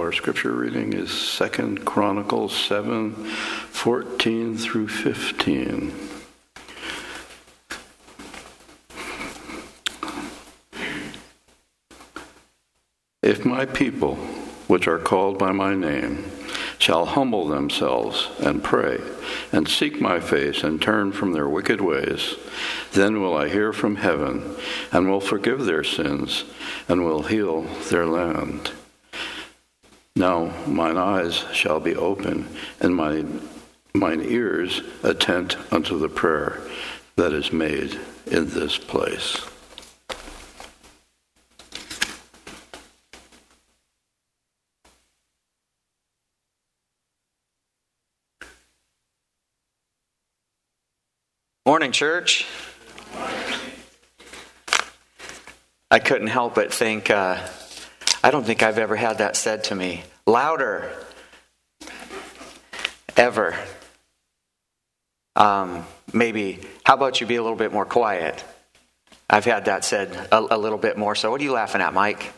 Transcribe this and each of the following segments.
Our scripture reading is 2 Chronicles 7:14 through 15. If my people, which are called by my name, shall humble themselves and pray and seek my face and turn from their wicked ways, then will I hear from heaven and will forgive their sins and will heal their land. Now mine eyes shall be open and mine ears attent unto the prayer that is made in this place. Morning, church. I couldn't help but think, I don't think I've ever had that said to me. Louder. Ever. Maybe, how about you be a little bit more quiet? I've had that said a little bit more. So what are you laughing at, Mike?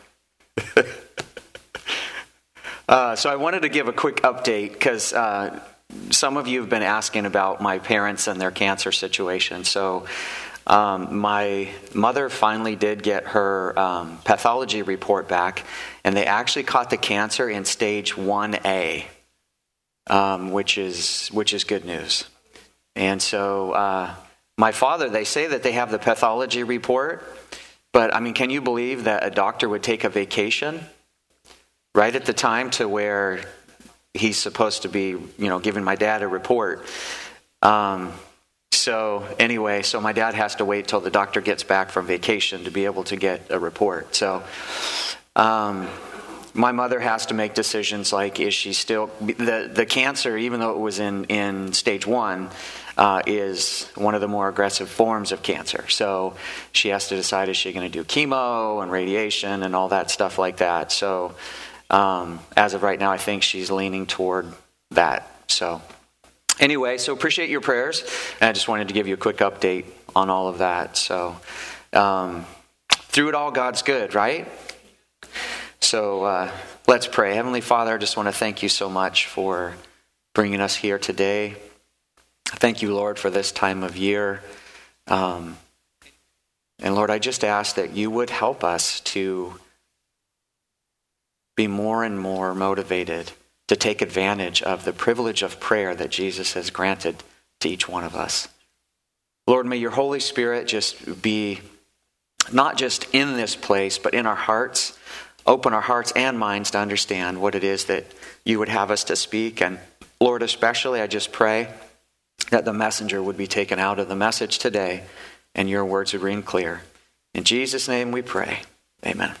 So I wanted to give a quick update because some of you have been asking about my parents and their cancer situation. So my mother finally did get her pathology report back, and they actually caught the cancer in stage 1A, which is good news. And so my father, they say that they have the pathology report, but I mean, can you believe that a doctor would take a vacation right at the time to where he's supposed to be, giving my dad a report. So my dad has to wait till the doctor gets back from vacation to be able to get a report. So my mother has to make decisions like, is she still, the cancer, even though it was in stage 1, is one of the more aggressive forms of cancer. So she has to decide, is she going to do chemo and radiation and all that stuff like that. So as of right now, I think she's leaning toward that. So anyway, so appreciate your prayers. And I just wanted to give you a quick update on all of that. So through it all, God's good, right? So let's pray. Heavenly Father, I just want to thank you so much for bringing us here today. Thank you, Lord, for this time of year. And Lord, I just ask that you would help us to be more and more motivated to take advantage of the privilege of prayer that Jesus has granted to each one of us. Lord, may your Holy Spirit just be not just in this place, but in our hearts. Open our hearts and minds to understand what it is that you would have us to speak. And Lord, especially, I just pray that the messenger would be taken out of the message today and your words would ring clear. In Jesus' name we pray. Amen.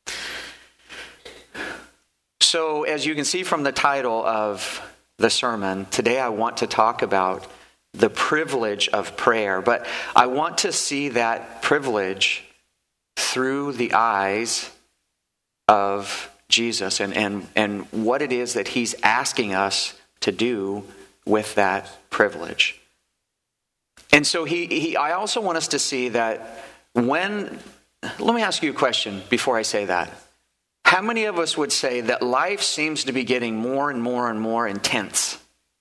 So as you can see from the title of the sermon, today I want to talk about the privilege of prayer. But I want to see that privilege through the eyes of Jesus and what it is that he's asking us to do with that privilege. And so I also want us to see that let me ask you a question before I say that. How many of us would say that life seems to be getting more and more and more intense?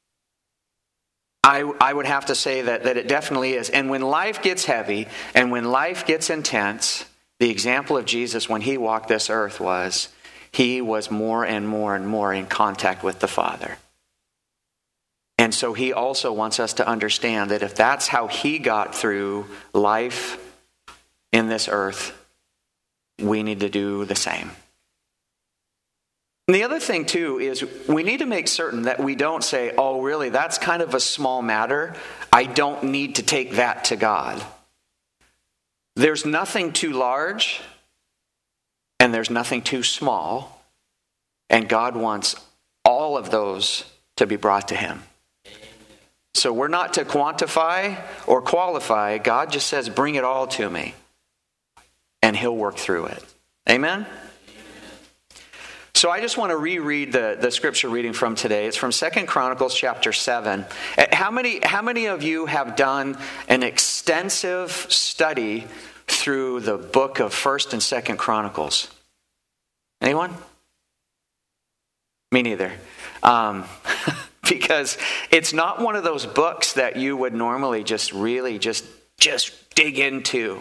I would have to say that it definitely is. And when life gets heavy and when life gets intense, the example of Jesus when he walked this earth was he was more and more and more in contact with the Father. And so he also wants us to understand that if that's how he got through life in this earth, we need to do the same. And the other thing, too, is we need to make certain that we don't say, oh, really, that's kind of a small matter. I don't need to take that to God. There's nothing too large, and there's nothing too small, and God wants all of those to be brought to him. So we're not to quantify or qualify. God just says, bring it all to me, and he'll work through it. Amen? So I just want to reread the scripture reading from today. It's from 2 Chronicles chapter 7. How many of you have done an extensive study through the book of 1st and 2nd Chronicles? Anyone? Me neither. Because it's not one of those books that you would normally just really just dig into.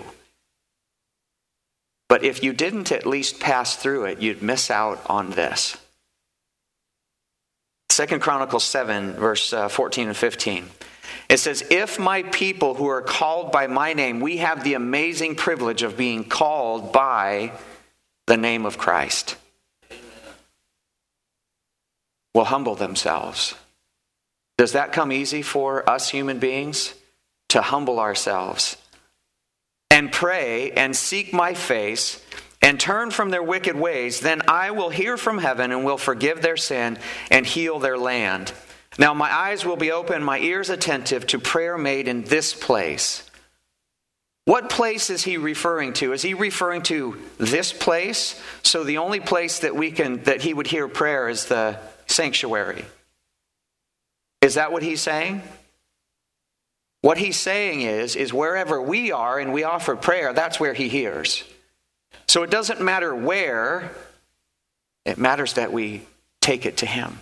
But if you didn't at least pass through it, you'd miss out on this. 2 Chronicles 7, verse 14 and 15. It says, if my people who are called by my name, we have the amazing privilege of being called by the name of Christ, will humble themselves. Does that come easy for us human beings? To humble ourselves and pray and seek my face and turn from their wicked ways, then I will hear from heaven and will forgive their sin and heal their land. Now my eyes will be open, my ears attentive to prayer made in this place. What place is he referring to? Is he referring to this place? So the only place that he would hear prayer is the sanctuary. Is that what he's saying? What he's saying is wherever we are and we offer prayer, that's where he hears. So it doesn't matter where, it matters that we take it to him.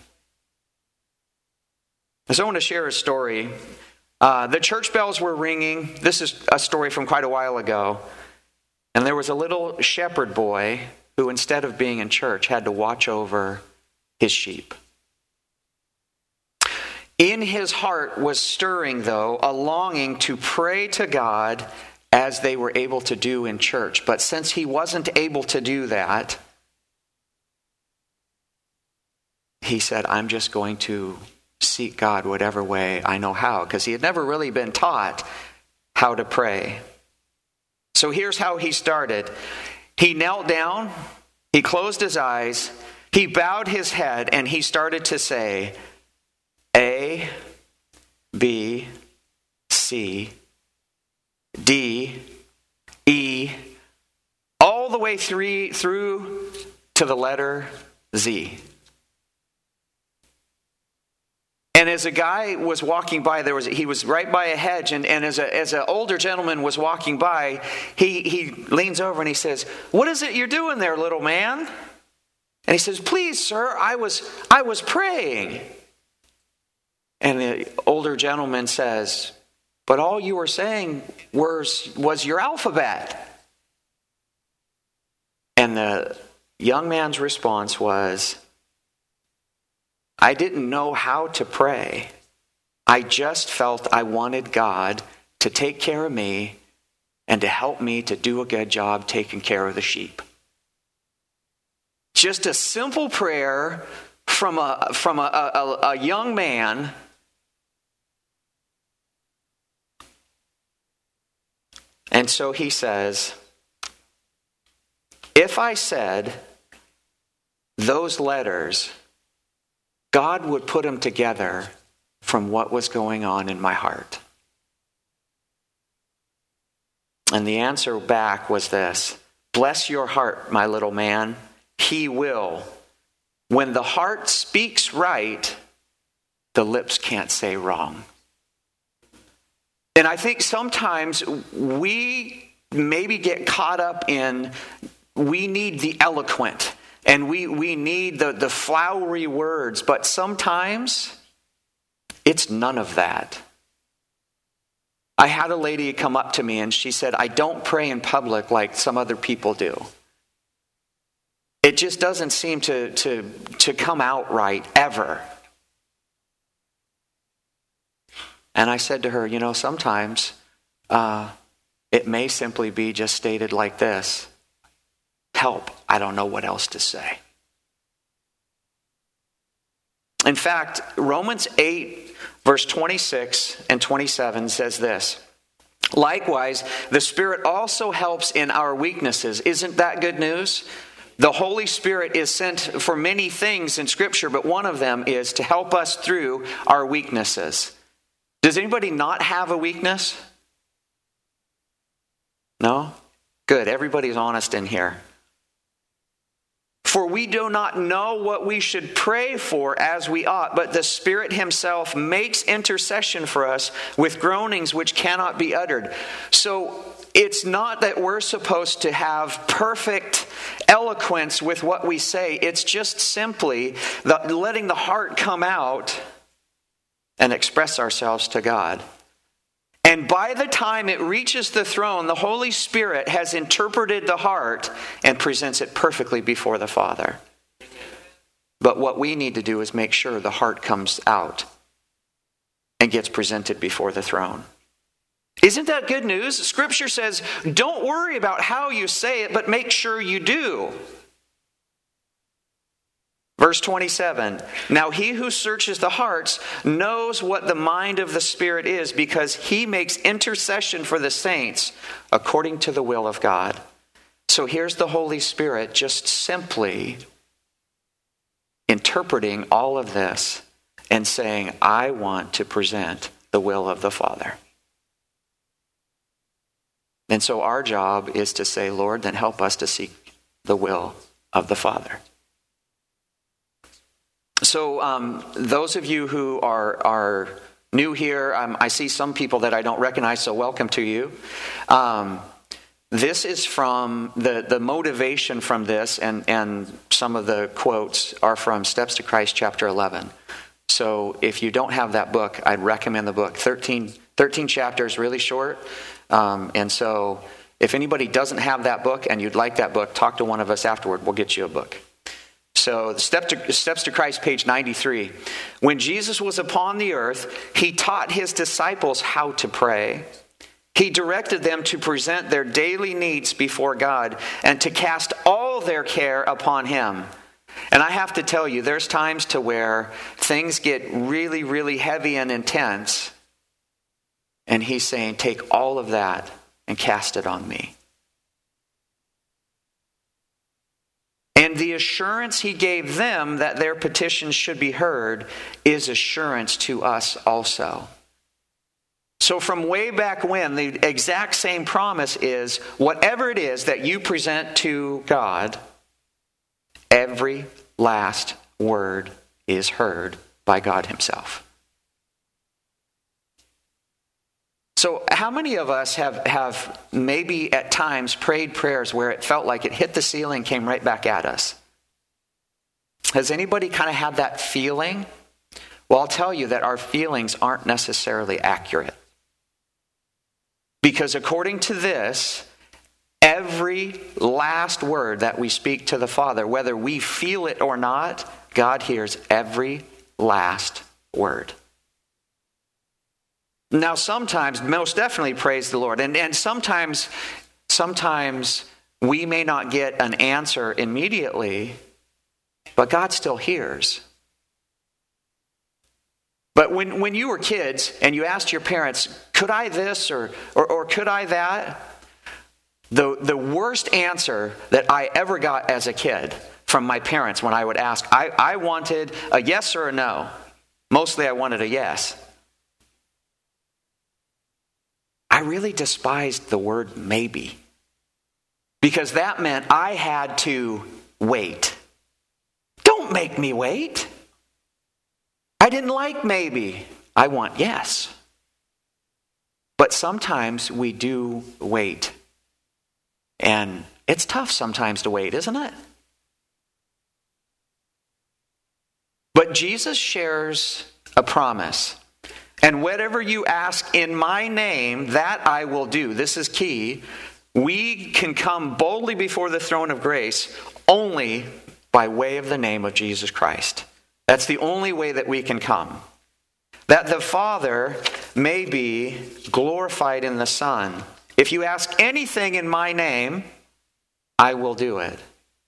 So I want to share a story. The church bells were ringing. This is a story from quite a while ago. And there was a little shepherd boy who, instead of being in church, had to watch over his sheep. In his heart was stirring, though, a longing to pray to God as they were able to do in church. But since he wasn't able to do that, he said, I'm just going to seek God whatever way I know how, because he had never really been taught how to pray. So here's how he started. He knelt down, he closed his eyes, he bowed his head, and he started to say, A, B, C, D, E, all the way through to the letter Z. And as a guy was walking by, he was right by a hedge, and as an older gentleman was walking by, he leans over and he says, "What is it you're doing there, little man?" And he says, "Please, sir, I was praying." And the older gentleman says, "But all you were saying was your alphabet." And the young man's response was, "I didn't know how to pray. I just felt I wanted God to take care of me and to help me to do a good job taking care of the sheep." Just a simple prayer from a young man. And so he says, if I said those letters, God would put them together from what was going on in my heart. And the answer back was this: bless your heart, my little man. He will. When the heart speaks right, the lips can't say wrong. And I think sometimes we maybe get caught up in, we need the eloquent. And we need the flowery words, but sometimes it's none of that. I had a lady come up to me and she said, "I don't pray in public like some other people do. It just doesn't seem to come out right ever." And I said to her, sometimes it may simply be just stated like this: help, I don't know what else to say. In fact, Romans 8, verse 26 and 27 says this: likewise, the Spirit also helps in our weaknesses. Isn't that good news? The Holy Spirit is sent for many things in Scripture, but one of them is to help us through our weaknesses. Does anybody not have a weakness? No? Good, everybody's honest in here. For we do not know what we should pray for as we ought, but the Spirit himself makes intercession for us with groanings which cannot be uttered. So it's not that we're supposed to have perfect eloquence with what we say. It's just simply letting the heart come out and express ourselves to God. And by the time it reaches the throne, the Holy Spirit has interpreted the heart and presents it perfectly before the Father. But what we need to do is make sure the heart comes out and gets presented before the throne. Isn't that good news? Scripture says, don't worry about how you say it, but make sure you do. Verse 27, now he who searches the hearts knows what the mind of the Spirit is, because he makes intercession for the saints according to the will of God. So here's the Holy Spirit just simply interpreting all of this and saying, I want to present the will of the Father. And so our job is to say, Lord, then help us to seek the will of the Father. So those of you who are new here, I see some people that I don't recognize, so welcome to you. This is from the motivation from this, and some of the quotes are from Steps to Christ chapter 11. So if you don't have that book, I'd recommend the book. 13 chapters, really short. And so if anybody doesn't have that book and you'd like that book, talk to one of us afterward. We'll get you a book. So Steps to Christ, page 93. When Jesus was upon the earth, he taught his disciples how to pray. He directed them to present their daily needs before God and to cast all their care upon him. And I have to tell you, there's times to where things get really, really heavy and intense. And he's saying, take all of that and cast it on me. And the assurance he gave them that their petitions should be heard is assurance to us also. So from way back when, the exact same promise is, whatever it is that you present to God, every last word is heard by God himself. So how many of us have maybe at times prayed prayers where it felt like it hit the ceiling, came right back at us? Has anybody kind of had that feeling? Well, I'll tell you that our feelings aren't necessarily accurate. Because according to this, every last word that we speak to the Father, whether we feel it or not, God hears every last word. Now, sometimes, most definitely praise the Lord. And sometimes we may not get an answer immediately, but God still hears. But when you were kids and you asked your parents, could I this or could I that? The worst answer that I ever got as a kid from my parents when I would ask, I wanted a yes or a no. Mostly I wanted a yes. I really despised the word maybe, because that meant I had to wait. Don't make me wait. I didn't like maybe. I want yes. But sometimes we do wait. And it's tough sometimes to wait, isn't it? But Jesus shares a promise. And whatever you ask in my name, that I will do. This is key. We can come boldly before the throne of grace only by way of the name of Jesus Christ. That's the only way that we can come. That the Father may be glorified in the Son. If you ask anything in my name, I will do it.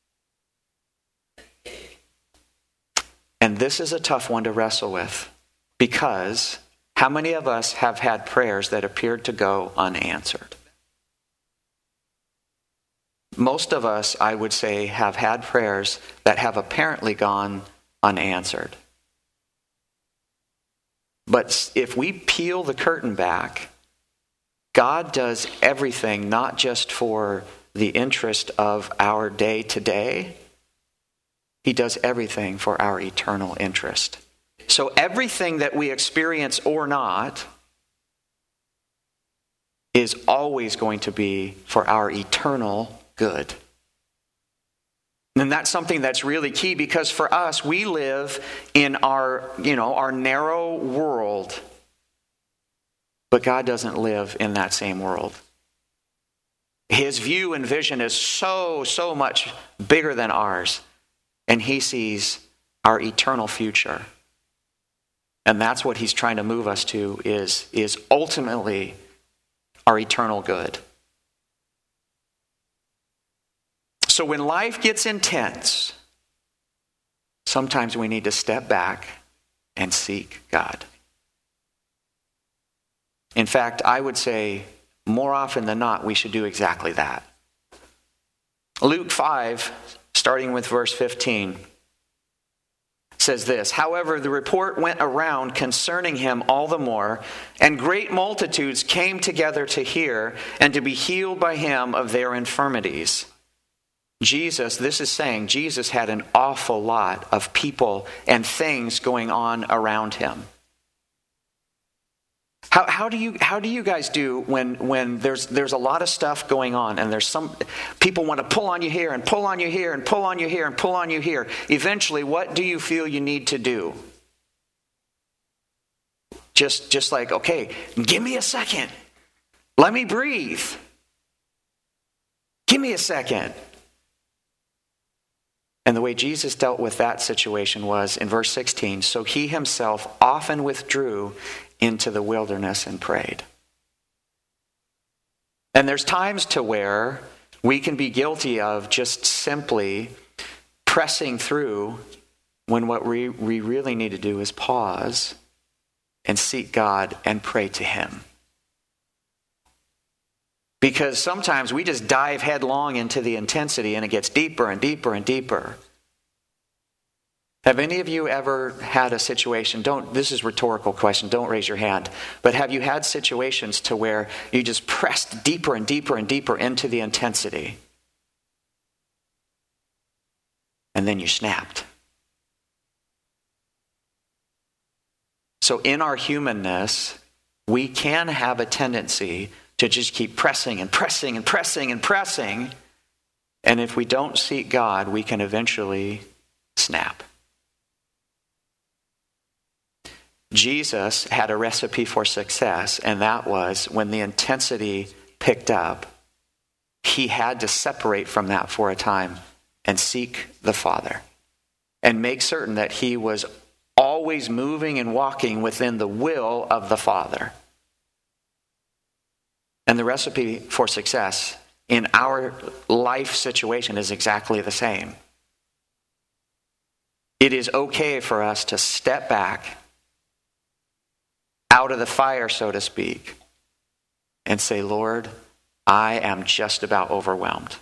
And this is a tough one to wrestle with, because how many of us have had prayers that appeared to go unanswered? Most of us, I would say, have had prayers that have apparently gone unanswered. But if we peel the curtain back, God does everything not just for the interest of our day-to-day. He does everything for our eternal interest. So everything that we experience or not is always going to be for our eternal good. And that's something that's really key, because for us, we live in our narrow world, but God doesn't live in that same world. His view and vision is so much bigger than ours, and he sees our eternal future. And that's what he's trying to move us to, is ultimately our eternal good. So when life gets intense, sometimes we need to step back and seek God. In fact, I would say more often than not, we should do exactly that. Luke 5, starting with verse 15, says this: "However, the report went around concerning him all the more, and great multitudes came together to hear and to be healed by him of their infirmities." Jesus had an awful lot of people and things going on around him. How do you guys do when there's a lot of stuff going on, and there's some people want to pull on you here and pull on you here and pull on you here and pull on you here? Eventually, what do you feel you need to do? Just like, okay, give me a second. Let me breathe. Give me a second. And the way Jesus dealt with that situation was in verse 16, "So he himself often withdrew into the wilderness and prayed." And there's times to where we can be guilty of just simply pressing through, when what we really need to do is pause and seek God and pray to him. Because sometimes we just dive headlong into the intensity, and it gets deeper and deeper and deeper. Have any of you ever had a situation, this is a rhetorical question, don't raise your hand, but have you had situations to where you just pressed deeper and deeper and deeper into the intensity, and then you snapped? So in our humanness, we can have a tendency to just keep pressing and pressing and pressing and pressing. And if we don't seek God, we can eventually snap. Jesus had a recipe for success, and that was when the intensity picked up, he had to separate from that for a time and seek the Father and make certain that he was always moving and walking within the will of the Father. And the recipe for success in our life situation is exactly the same. It is okay for us to step back out of the fire, so to speak, and say, "Lord, I am just about overwhelmed."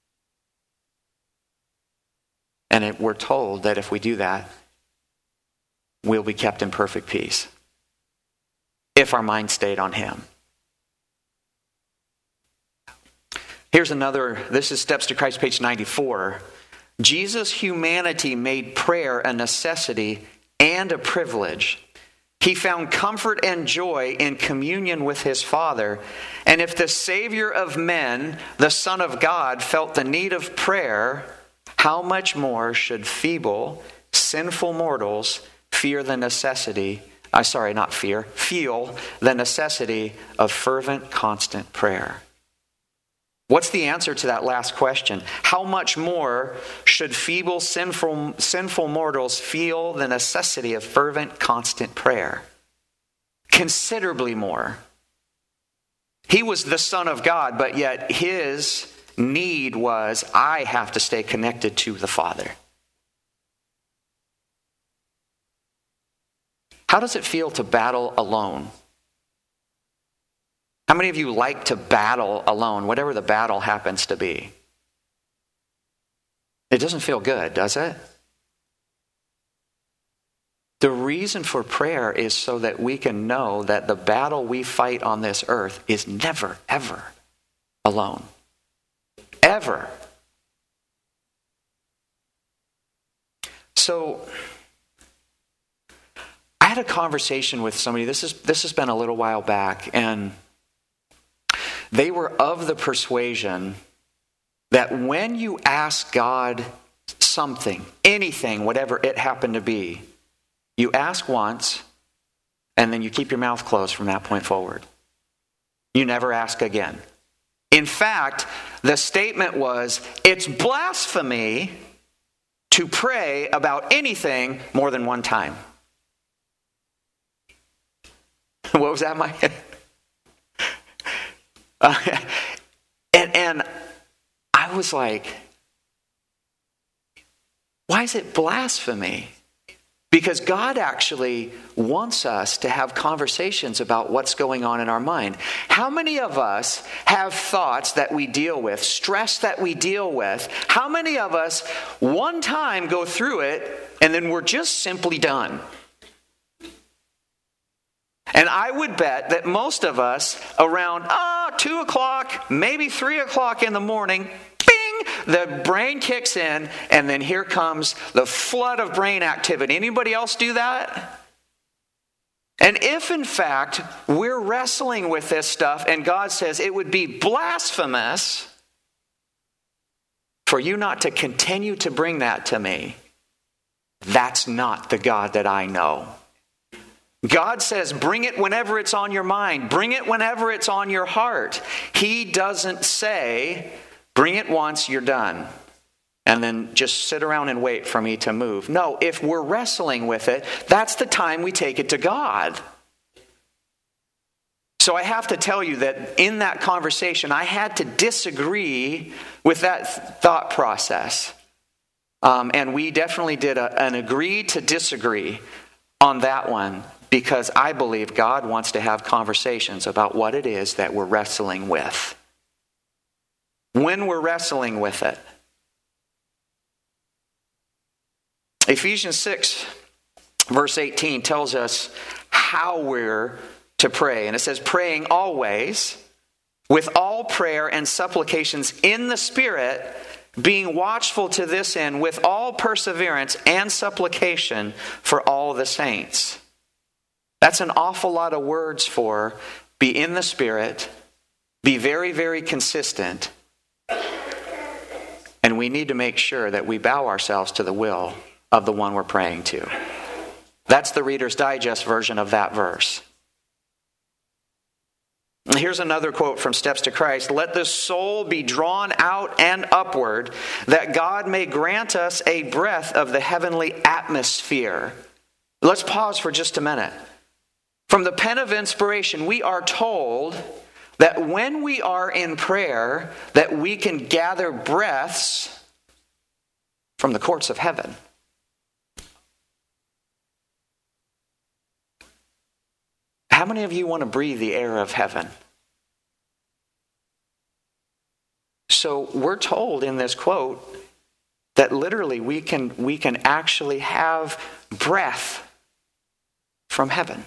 And we're told that if we do that, we'll be kept in perfect peace if our mind stayed on him. Here's another, this is Steps to Christ, page 94. Jesus' humanity made prayer a necessity and a privilege. He found comfort and joy in communion with his Father. And if the Savior of men, the Son of God, felt the need of prayer, how much more should feeble, sinful mortals feel the necessity of fervent, constant prayer? What's the answer to that last question? How much more should feeble, sinful mortals feel the necessity of fervent, constant prayer? Considerably more. He was the Son of God, but yet his need was, I have to stay connected to the Father. How does it feel to battle alone? How many of you like to battle alone, whatever the battle happens to be? It doesn't feel good, does it? The reason for prayer is so that we can know that the battle we fight on this earth is never, ever alone. Ever. So, I had a conversation with somebody, this has been a little while back, and They were of the persuasion that when you ask God something, anything, whatever it happened to be, you ask once, and then you keep your mouth closed from that point forward. You never ask again. In fact, the statement was, it's blasphemy to pray about anything more than one time. What was that, Mike? And I was like, why is it blasphemy? Because God actually wants us to have conversations about what's going on in our mind. How many of us have thoughts that we deal with, stress that we deal with? How many of us one time go through it and then we're just simply done? And I would bet that most of us around 2 o'clock, maybe 3 o'clock in the morning, the brain kicks in, and then here comes the flood of brain activity. Anybody else do that? And if, in fact, we're wrestling with this stuff, and God says it would be blasphemous for you not to continue to bring that to me, that's not the God that I know. God says, bring it whenever it's on your mind. Bring it whenever it's on your heart. He doesn't say, bring it once, you're done. And then just sit around and wait for me to move. No, if we're wrestling with it, that's the time we take it to God. So I have to tell you that in that conversation, I had to disagree with that thought process. And we definitely did an agree to disagree on that one, because I believe God wants to have conversations about what it is that we're wrestling with. When we're wrestling with it. Ephesians 6, verse 18 tells us how we're to pray. And it says, praying always with all prayer and supplications in the Spirit, being watchful to this end with all perseverance and supplication for all the saints. That's an awful lot of words for be in the Spirit, be very, very consistent, and we need to make sure that we bow ourselves to the will of the one we're praying to. That's the Reader's Digest version of that verse. Here's another quote from Steps to Christ. Let the soul be drawn out and upward, that God may grant us a breath of the heavenly atmosphere. Let's pause for just a minute. From the pen of inspiration, we are told that when we are in prayer, that we can gather breaths from the courts of heaven. How many of you want to breathe the air of heaven? So we're told in this quote that literally we can actually have breath from heaven.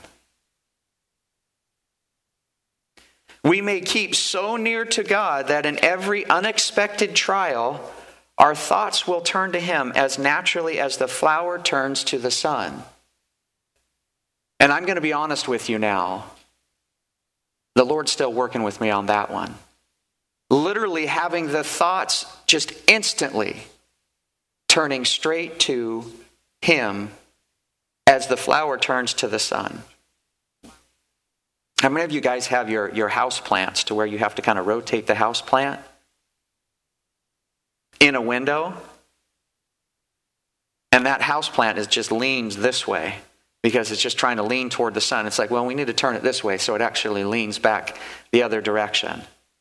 We may keep so near to God that in every unexpected trial, our thoughts will turn to Him as naturally as the flower turns to the sun. And I'm going to be honest with you now. The Lord's still working with me on that one. Literally having the thoughts just instantly turning straight to Him as the flower turns to the sun. How many of you guys have your house plants to where you have to kind of rotate the house plant in a window? And that house plant is just leans this way because it's just trying to lean toward the sun. It's like, well, we need to turn it this way so it actually leans back the other direction.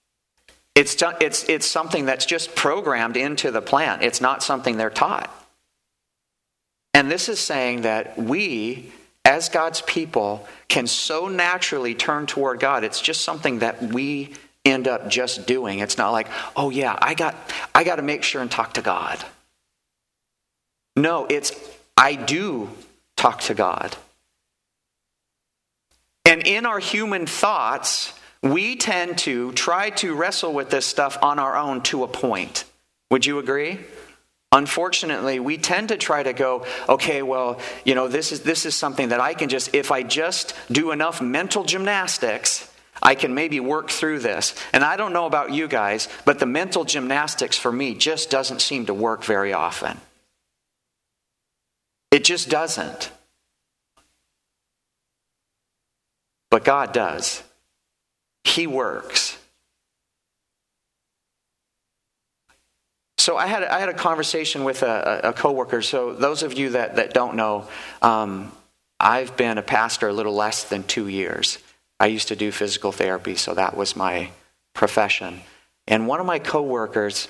It's something that's just programmed into the plant. It's not something they're taught. And this is saying that we, as God's people, can so naturally turn toward God. It's just something that we end up just doing. It's not like, oh yeah, I got to make sure and talk to God. No, it's I do talk to God. And in our human thoughts, we tend to try to wrestle with this stuff on our own to a point. Would you agree? Unfortunately, we tend to try to go, okay, well, this is something that I can just, if I just do enough mental gymnastics, I can maybe work through this. And I don't know about you guys, but the mental gymnastics for me just doesn't seem to work very often. It just doesn't. But God does. He works. So I had a conversation with a coworker. So those of you that don't know, I've been a pastor a little less than 2 years. I used to do physical therapy, so that was my profession. And one of my coworkers,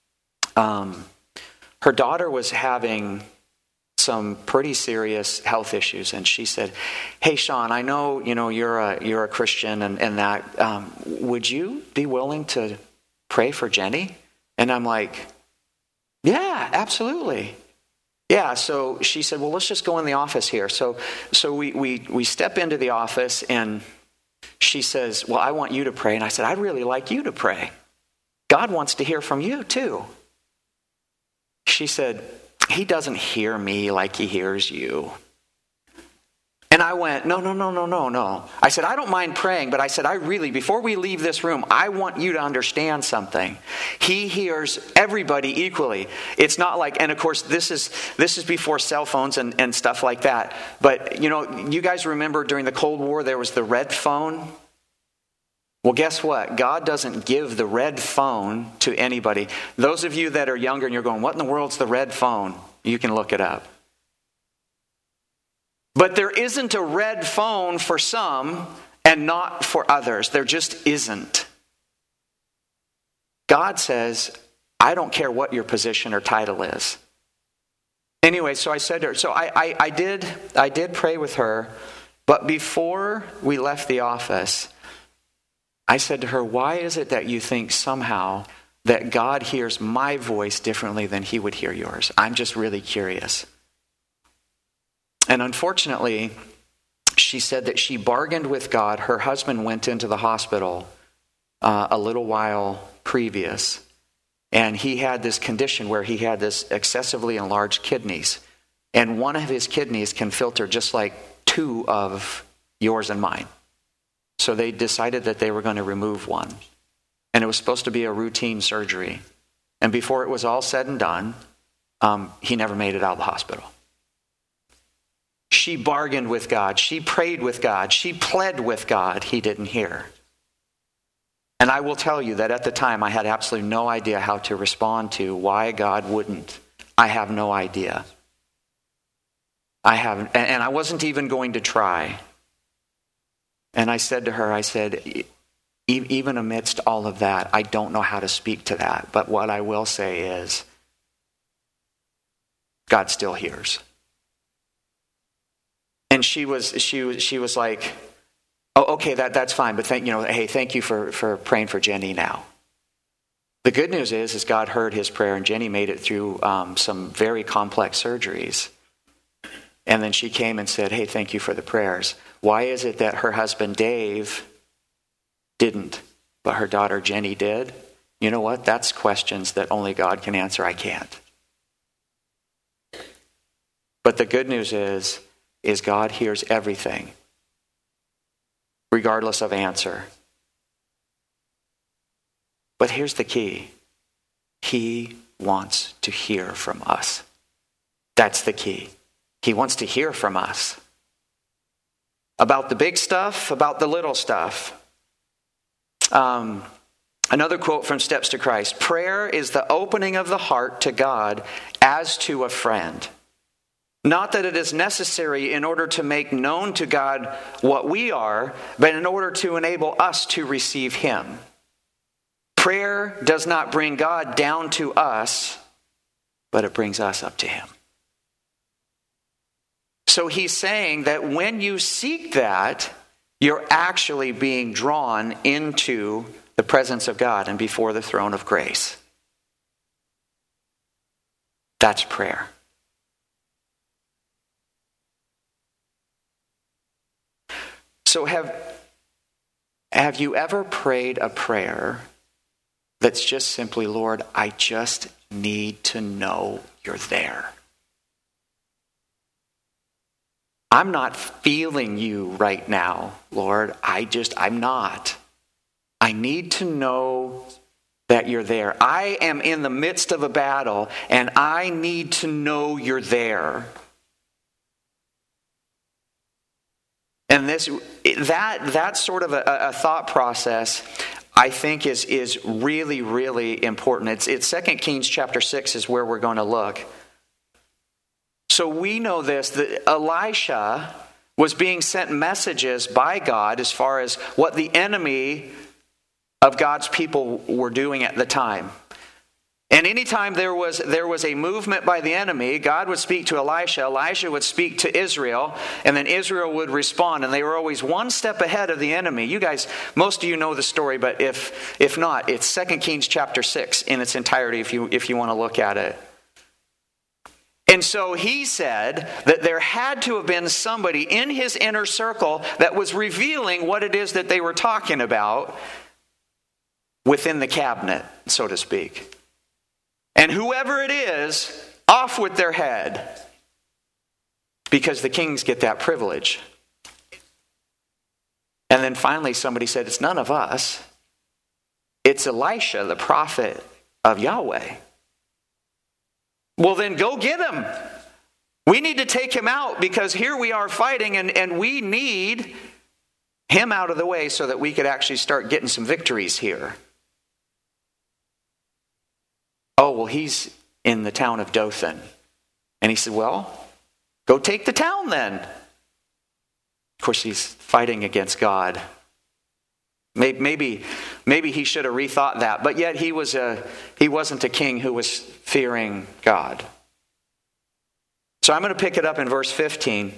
her daughter was having some pretty serious health issues, and she said, "Hey, Sean, I know you're a Christian, and that would you be willing to pray for Jenny?" And I'm like, "Yeah, absolutely." Yeah, so she said, "Well, let's just go in the office here." So we step into the office, and she says, "Well, I want you to pray." And I said, "I'd really like you to pray. God wants to hear from you too." She said, "He doesn't hear me like he hears you." And I went, No. I said, "I don't mind praying, but I said, before we leave this room, I want you to understand something. He hears everybody equally. It's not like," and of course, this is before cell phones and stuff like that. But, you guys remember during the Cold War, there was the red phone? Well, guess what? God doesn't give the red phone to anybody. Those of you that are younger and you're going, "What in the world's the red phone?" You can look it up. But there isn't a red phone for some and not for others. There just isn't. God says, "I don't care what your position or title is." Anyway, so I said to her, so I did pray with her, but before we left the office, I said to her, "Why is it that you think somehow that God hears my voice differently than he would hear yours? I'm just really curious." And unfortunately, she said that she bargained with God. Her husband went into the hospital a little while previous, and he had this condition where he had this excessively enlarged kidneys. And one of his kidneys can filter just like 2 of yours and mine. So they decided that they were going to remove one. And it was supposed to be a routine surgery. And before it was all said and done, he never made it out of the hospital. She bargained with God. She prayed with God. She pled with God. He didn't hear. And I will tell you that at the time, I had absolutely no idea how to respond to why God wouldn't. I have no idea. And I wasn't even going to try. And I said to her, even amidst all of that, I don't know how to speak to that. But what I will say is, God still hears. And she was like, "Oh, okay, that's fine. But thank you for praying for Jenny now." The good news is God heard his prayer, and Jenny made it through some very complex surgeries. And then she came and said, "Hey, thank you for the prayers." Why is it that her husband Dave didn't, but her daughter Jenny did? You know what? That's questions that only God can answer. I can't. But the good news is God hears everything, regardless of answer. But here's the key. He wants to hear from us. That's the key. He wants to hear from us. About the big stuff, about the little stuff. Another quote from Steps to Christ. "Prayer is the opening of the heart to God as to a friend. Not that it is necessary in order to make known to God what we are, but in order to enable us to receive him. Prayer does not bring God down to us, but it brings us up to him." So he's saying that when you seek that, you're actually being drawn into the presence of God and before the throne of grace. That's prayer. So have you ever prayed a prayer that's just simply, "Lord, I just need to know you're there. I'm not feeling you right now, Lord. I'm not. I need to know that you're there. I am in the midst of a battle, and I need to know you're there. And that sort of a thought process, I think, is really, really important. It's 2 Kings chapter 6 is where we're going to look. So we know this, that Elisha was being sent messages by God as far as what the enemy of God's people were doing at the time. And anytime there was a movement by the enemy, God would speak to Elisha, Elisha would speak to Israel, and then Israel would respond. And they were always one step ahead of the enemy. You guys, most of you know the story, but if not, it's 2 Kings chapter 6 in its entirety if you want to look at it. And so he said that there had to have been somebody in his inner circle that was revealing what it is that they were talking about within the cabinet, so to speak. And whoever it is, off with their head. Because the kings get that privilege. And then finally somebody said, it's none of us. It's Elisha, the prophet of Yahweh. Well, then go get him. We need to take him out because here we are fighting and we need him out of the way so that we could actually start getting some victories here. Oh, well, he's in the town of Dothan. And he said, well, go take the town then. Of course, he's fighting against God. Maybe he should have rethought that. But yet he wasn't a king who was fearing God. So I'm going to pick it up in verse 15.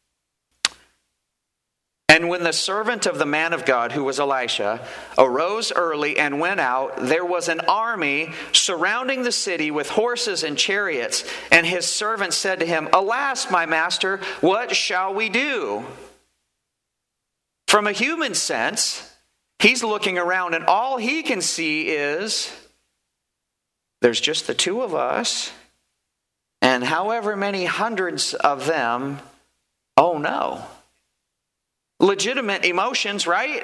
And when the servant of the man of God, who was Elisha, arose early and went out, there was an army surrounding the city with horses and chariots. And his servant said to him, alas, my master, what shall we do? From a human sense, he's looking around and all he can see is there's just the two of us and however many hundreds of them. Oh no. Legitimate emotions, right?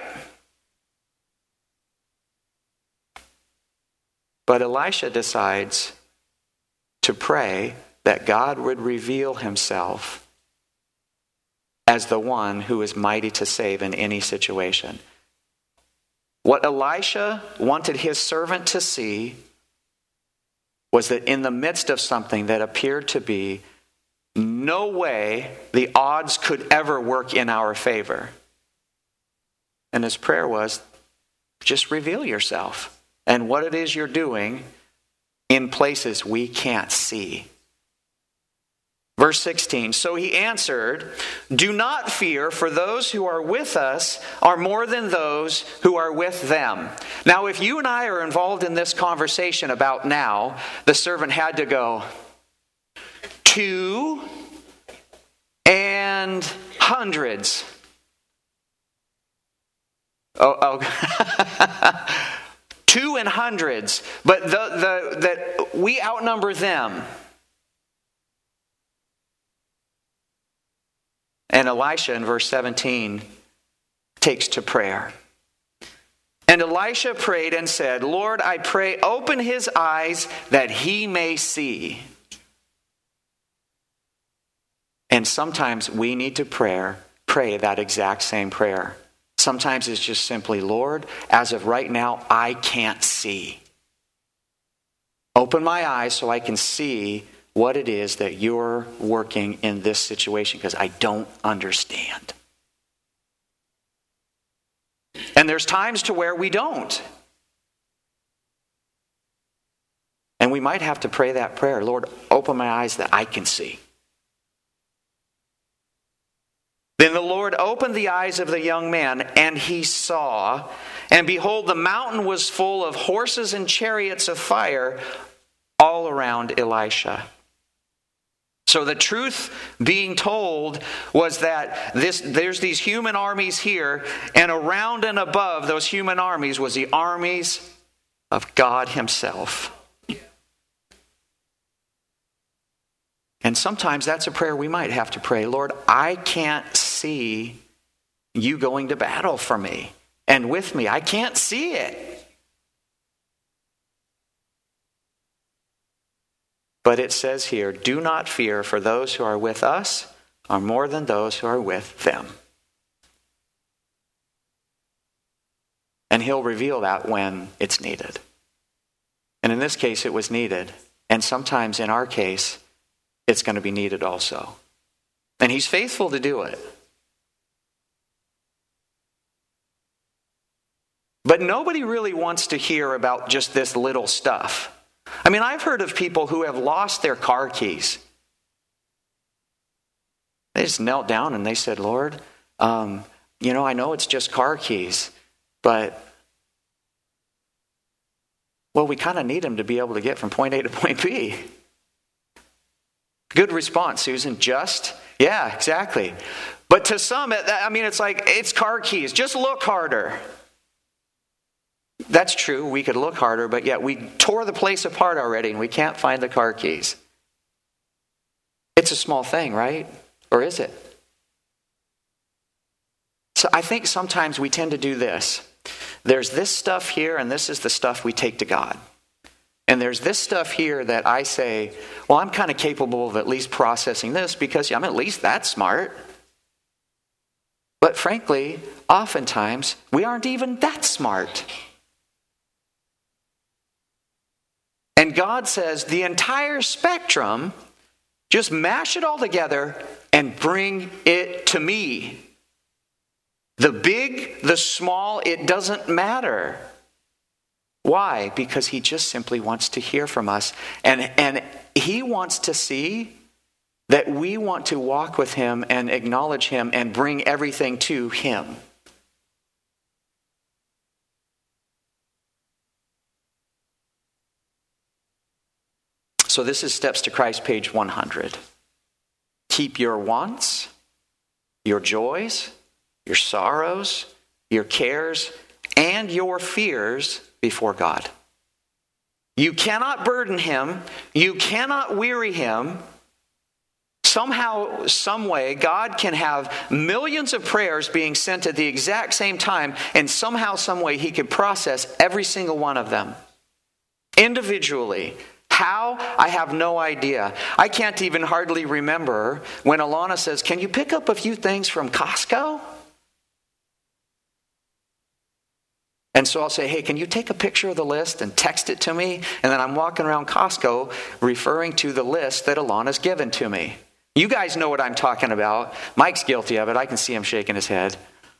But Elisha decides to pray that God would reveal himself as the one who is mighty to save in any situation. What Elisha wanted his servant to see was that in the midst of something that appeared to be no way the odds could ever work in our favor. And his prayer was, just reveal yourself and what it is you're doing in places we can't see. Verse 16, so he answered, do not fear, for those who are with us are more than those who are with them. Now, if you and I are involved in this conversation about now, the servant had to go, 2 and hundreds. Oh. 2 and hundreds. But that we outnumber them. And Elisha in verse 17 takes to prayer. And Elisha prayed and said, Lord, I pray, open his eyes that he may see. And sometimes we need to pray that exact same prayer. Sometimes it's just simply, Lord, as of right now, I can't see. Open my eyes so I can see what it is that you're working in this situation, because I don't understand. And there's times to where we don't. And we might have to pray that prayer, Lord, open my eyes that I can see. Then the Lord opened the eyes of the young man, and he saw, and behold, the mountain was full of horses and chariots of fire all around Elisha. So the truth being told was that there's these human armies here, and around and above those human armies was the armies of God himself. And sometimes that's a prayer we might have to pray. Lord, I can't see you going to battle for me. and with me. I can't see it. But it says here, do not fear, for those who are with us are more than those who are with them. And he'll reveal that when it's needed. And in this case, it was needed. And sometimes in our case, it's going to be needed also. And he's faithful to do it. But nobody really wants to hear about just this little stuff. I mean, I've heard of people who have lost their car keys. They just knelt down and they said, Lord, I know it's just car keys, but, well, we kind of need them to be able to get from point A to point B. Good response, Susan. Just? Yeah, exactly. But to some, it's like, it's car keys. Just look harder. That's true. We could look harder, but yet we tore the place apart already and we can't find the car keys. It's a small thing, right? Or is it? So I think sometimes we tend to do this. There's this stuff here, and this is the stuff we take to God. And there's this stuff here that I say, well, I'm kind of capable of at least processing this because I'm at least that smart. But frankly, oftentimes, we aren't even that smart. And God says, the entire spectrum, just mash it all together and bring it to me. The big, the small, it doesn't matter. Why? Because he just simply wants to hear from us. And he wants to see that we want to walk with him and acknowledge him and bring everything to him. So this is Steps to Christ, page 100. Keep your wants, your joys, your sorrows, your cares, and your fears before God. You cannot burden him. You cannot weary him. Somehow, some way, God can have millions of prayers being sent at the exact same time, and somehow, some way, he could process every single one of them individually. How? I have no idea. I can't even hardly remember when Alana says, can you pick up a few things from Costco? And so I'll say, hey, can you take a picture of the list and text it to me? And then I'm walking around Costco referring to the list that Alana's given to me. You guys know what I'm talking about. Mike's guilty of it. I can see him shaking his head.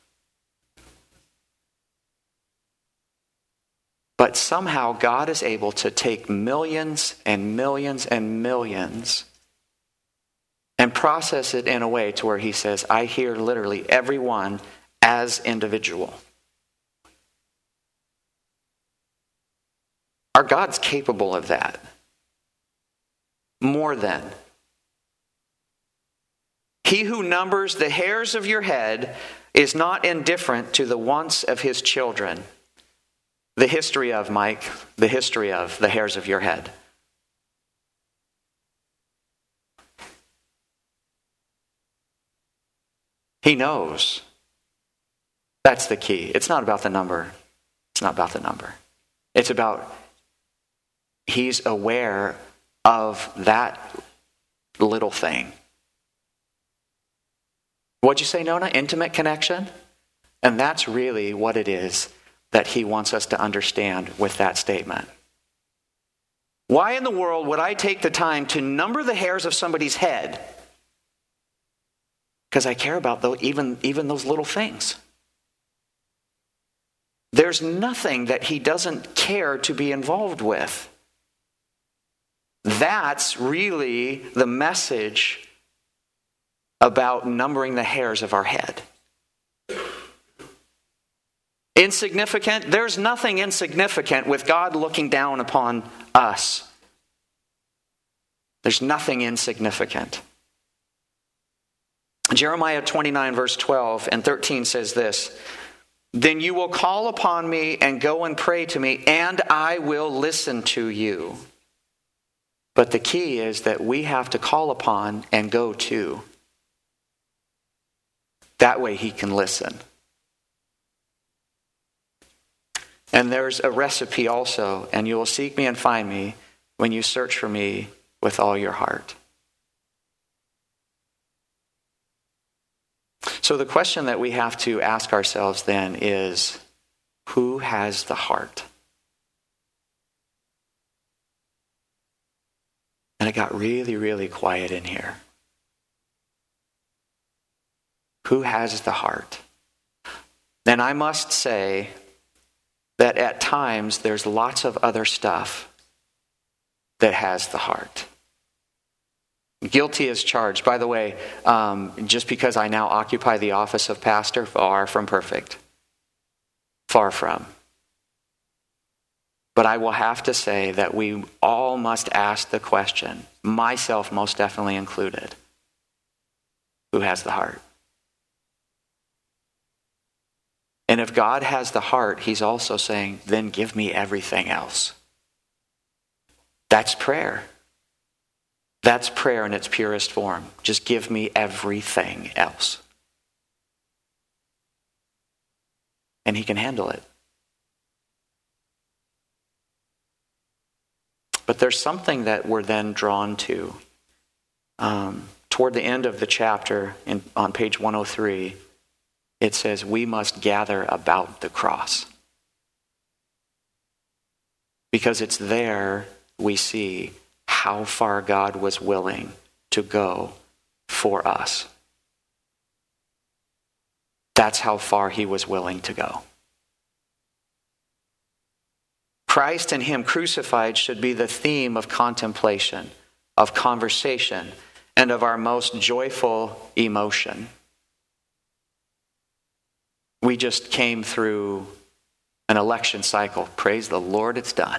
But somehow God is able to take millions and millions and millions and process it in a way to where he says, I hear literally everyone as individual. Our God's capable of that. More than. He who numbers the hairs of your head is not indifferent to the wants of his children. The history of, Mike, the history of the hairs of your head. He knows. That's the key. It's not about the number. It's not about the number. It's about he's aware of that little thing. What'd you say, Nona? Intimate connection? And that's really what it is that he wants us to understand with that statement. Why in the world would I take the time to number the hairs of somebody's head? Because I care about even those little things. There's nothing that he doesn't care to be involved with. That's really the message about numbering the hairs of our head. Insignificant? There's nothing insignificant with God looking down upon us. There's nothing insignificant. Jeremiah 29 verse 12 and 13 says this, then you will call upon me and go and pray to me, and I will listen to you. But the key is that we have to call upon and go to. That way he can listen. And there's a recipe also. And you will seek me and find me when you search for me with all your heart. So the question that we have to ask ourselves then is, who has the heart? And it got really, really quiet in here. Who has the heart? And I must say that at times there's lots of other stuff that has the heart. Guilty as charged. By the way, just because I now occupy the office of pastor, far from perfect. Far from. But I will have to say that we all must ask the question, myself most definitely included, who has the heart? And if God has the heart, he's also saying, then give me everything else. That's prayer. That's prayer in its purest form. Just give me everything else. And he can handle it. But there's something that we're then drawn to. Toward the end of the chapter, on page 103, it says, we must gather about the cross. Because it's there we see how far God was willing to go for us. That's how far he was willing to go. Christ and him crucified should be the theme of contemplation, of conversation, and of our most joyful emotion. We just came through an election cycle. Praise the Lord, it's done.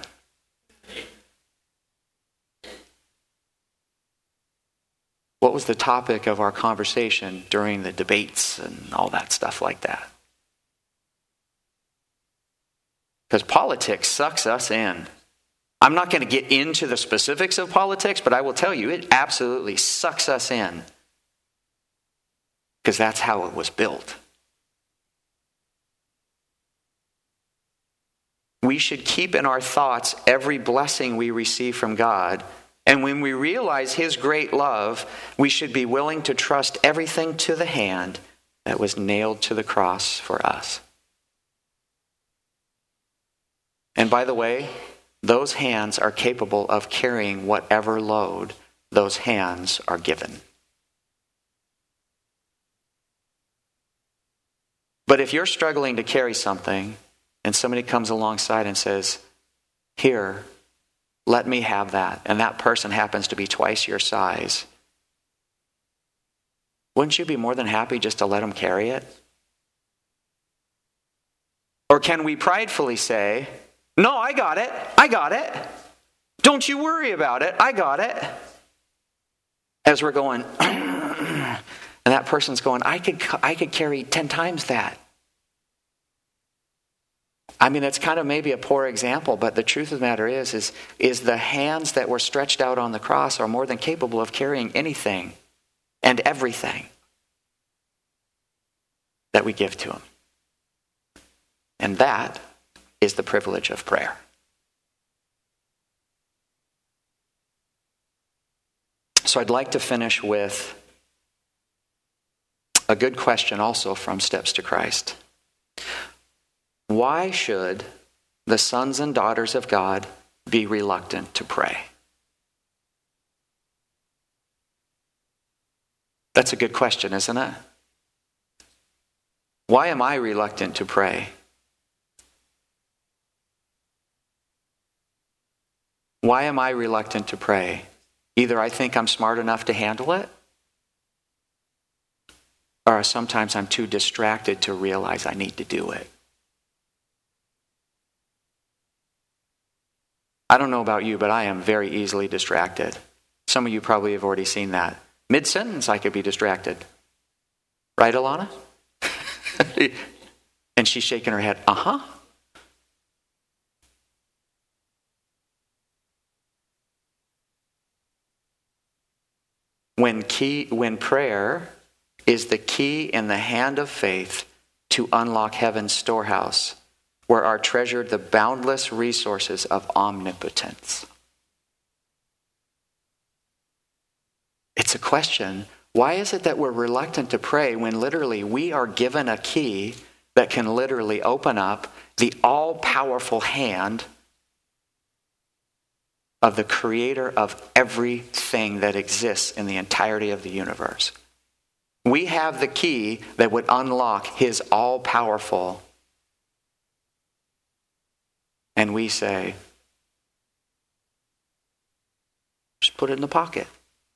What was the topic of our conversation during the debates and all that stuff like that? Because politics sucks us in. I'm not going to get into the specifics of politics, but I will tell you, it absolutely sucks us in. Because that's how it was built. We should keep in our thoughts every blessing we receive from God. And when we realize his great love, we should be willing to trust everything to the hand that was nailed to the cross for us. And by the way, those hands are capable of carrying whatever load those hands are given. But if you're struggling to carry something, and somebody comes alongside and says, here, let me have that, and that person happens to be twice your size, wouldn't you be more than happy just to let them carry it? Or can we pridefully say, no, I got it. Don't you worry about it, I got it. As we're going, and that person's going, I could carry 10 times that. I mean, it's kind of maybe a poor example, but the truth of the matter is the hands that were stretched out on the cross are more than capable of carrying anything and everything that we give to him. And that is the privilege of prayer. So I'd like to finish with a good question also from Steps to Christ. Why should the sons and daughters of God be reluctant to pray? That's a good question, isn't it? Why am I reluctant to pray? Why am I reluctant to pray? Either I think I'm smart enough to handle it, or sometimes I'm too distracted to realize I need to do it. I don't know about you, but I am very easily distracted. Some of you probably have already seen that. Mid-sentence, I could be distracted. Right, Alana? And she's shaking her head, uh-huh. When prayer is the key in the hand of faith to unlock heaven's storehouse, where are treasured the boundless resources of omnipotence. It's a question. Why is it that we're reluctant to pray when literally we are given a key that can literally open up the all-powerful hand of the creator of everything that exists in the entirety of the universe? We have the key that would unlock his all-powerful, and we say, just put it in the pocket.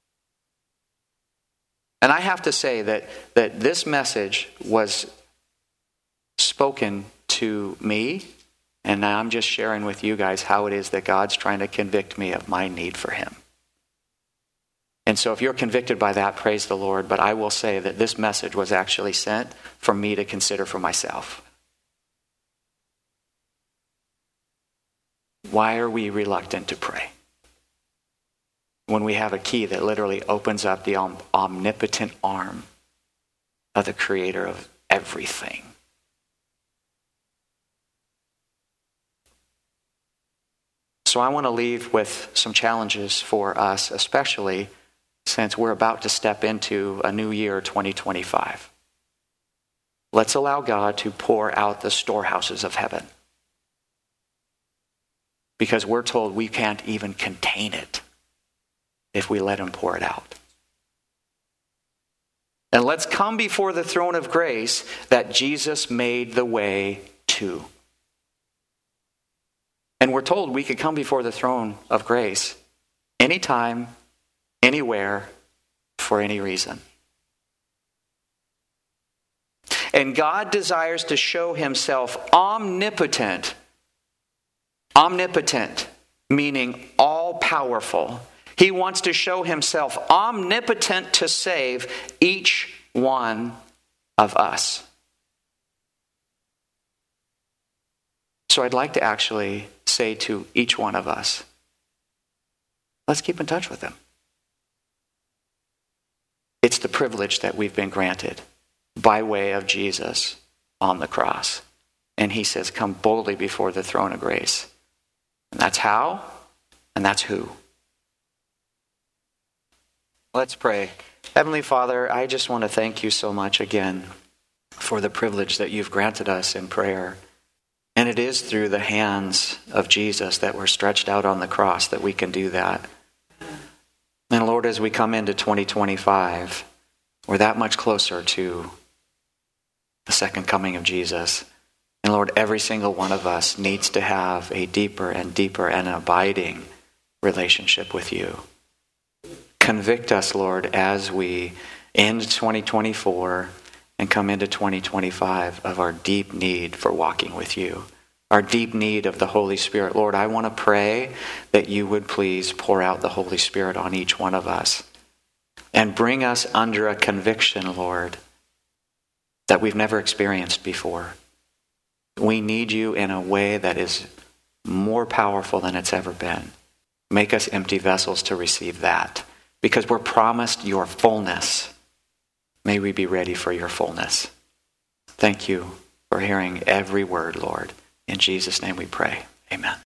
And I have to say that this message was spoken to me, and now I'm just sharing with you guys how it is that God's trying to convict me of my need for him. And so if you're convicted by that, praise the Lord. But I will say that this message was actually sent for me to consider for myself. Why are we reluctant to pray when we have a key that literally opens up the omnipotent arm of the creator of everything? So I want to leave with some challenges for us, especially since we're about to step into a new year, 2025. Let's allow God to pour out the storehouses of heaven, because we're told we can't even contain it if we let him pour it out. And let's come before the throne of grace that Jesus made the way to. And we're told we could come before the throne of grace anytime, anywhere, for any reason. And God desires to show himself omnipotent. Omnipotent, meaning all-powerful. He wants to show himself omnipotent to save each one of us. So I'd like to actually say to each one of us, let's keep in touch with him. It's the privilege that we've been granted by way of Jesus on the cross. And he says, come boldly before the throne of grace. And that's how, and that's who. Let's pray. Heavenly Father, I just want to thank you so much again for the privilege that you've granted us in prayer. And it is through the hands of Jesus that were stretched out on the cross that we can do that. And Lord, as we come into 2025, we're that much closer to the second coming of Jesus. And Lord, every single one of us needs to have a deeper and deeper and abiding relationship with you. Convict us, Lord, as we end 2024 and come into 2025 of our deep need for walking with you, our deep need of the Holy Spirit. Lord, I want to pray that you would please pour out the Holy Spirit on each one of us and bring us under a conviction, Lord, that we've never experienced before. We need you in a way that is more powerful than it's ever been. Make us empty vessels to receive that, because we're promised your fullness. May we be ready for your fullness. Thank you for hearing every word, Lord. In Jesus' name we pray. Amen.